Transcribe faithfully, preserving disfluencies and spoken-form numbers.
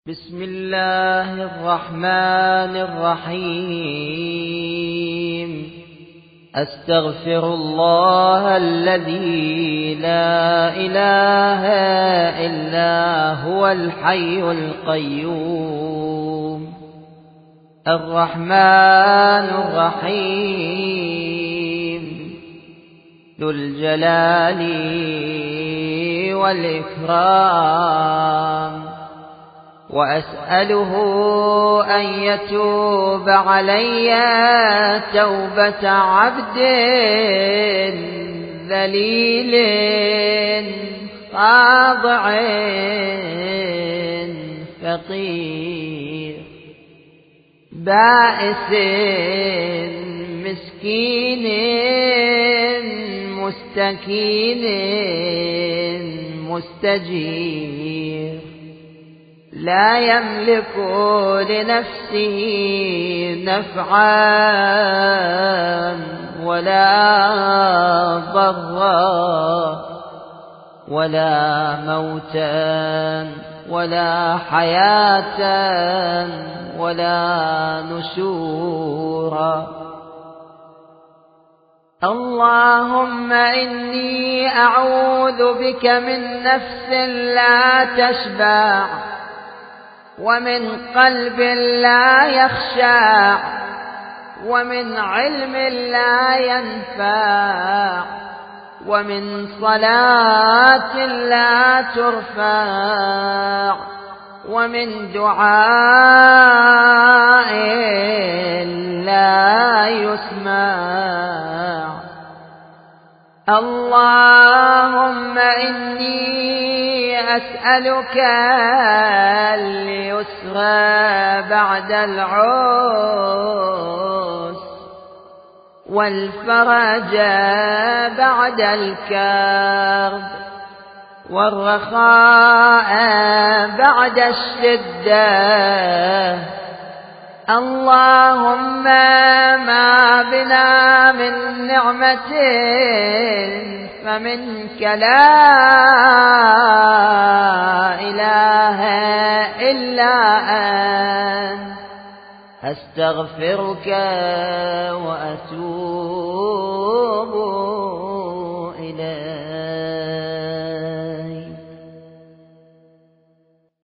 بسم الله الرحمن الرحيم. أستغفر الله الذي لا إله إلا هو الحي القيوم الرحمن الرحيم ذو الجلال والإكرام، وأسأله أن يتوب علي توبة عبد ذليل خاضع فقير بائس مسكين مستكين مستجير، لا يملك لنفسه نفعا ولا ضرا ولا موتا ولا حياة ولا نشورا. اللهم إني أعوذ بك من نفس لا تشبع، ومن قلب لا يخشع، ومن علم لا ينفع، ومن صلاة لا ترفع، ومن دعاء لا يسمع. اللهم إني أسألك اليسر بعد العسر، والفرج بعد الكرب، والرخاء بعد الشدة. اللهم ما بنا من نعمة فمنك لا إله إلا أنت، أستغفرك وأتوب